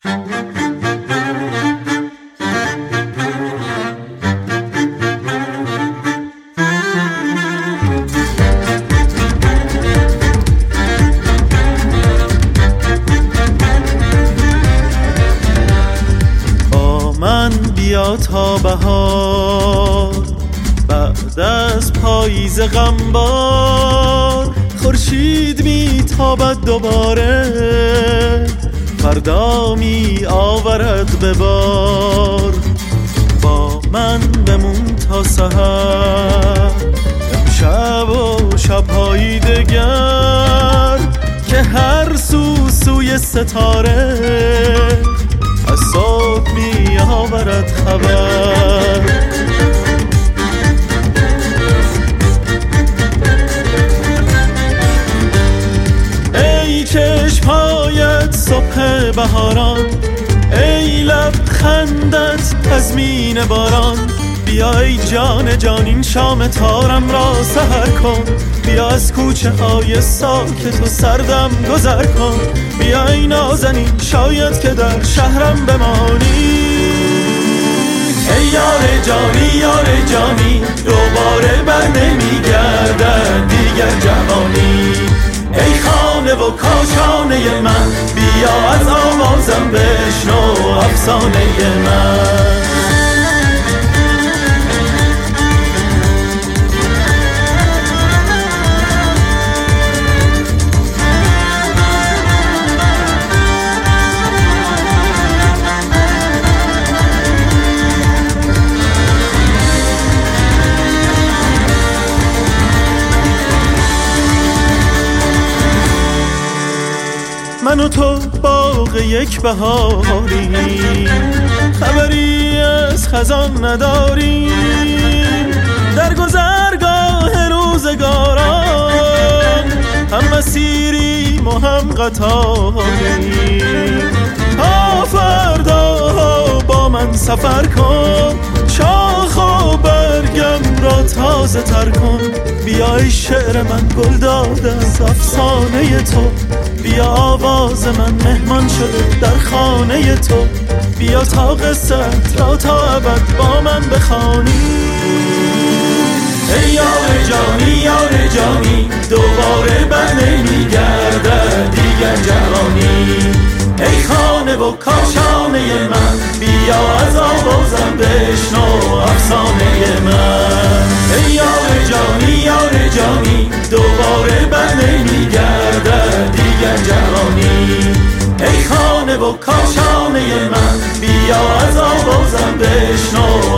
با من بیا تا بهار، بعد از پاییز غمبار خورشید میتابد دوباره، فردا می آورد به بار. با من بمون تا سحر، امشب و شب‌های دگر، که هر سوی ستاره از صبح می آورد خبر. ای چشم‌هایت صبح بهاران، ای لبخندت تضمین باران، بیا ای جان جان این شام تارم را سحر کن، بیا از کوچه های ساکت و سردم گذر کن، بیا ای نازنین شاید که در شهرم بمانی. ای یار جانی یار جانی، دوباره بر نمیگردد دیگر جوانی. ای خانه و کاشانه من، بیا از آوازم بشنو افسانه من. من و تو باغ یک بهاریم، خبری از خزان نداریم، در گذرگاه روزگاران هم مسیریم و هم قطاریم. تا فردا با من سفر کن، شاخ و برگم را تازه تر کن، بیا ای شعر من گل داده از افسانه تو، بیا آواز من مهمان شده در خانه تو، بیا تا قصت را تا ابد با من بخوانی. ای یار جانی یار جانی، دوباره بر نمیگردد دیگر جوانی. ای خانه و کاشانه من، بیا از آوازم بشنو افسانه من. ای یار جانی یار جانی، دوباره بر نمیگردد دیگر جوانی. ای خانه و کاشانه من، بیا از آوازم بشنو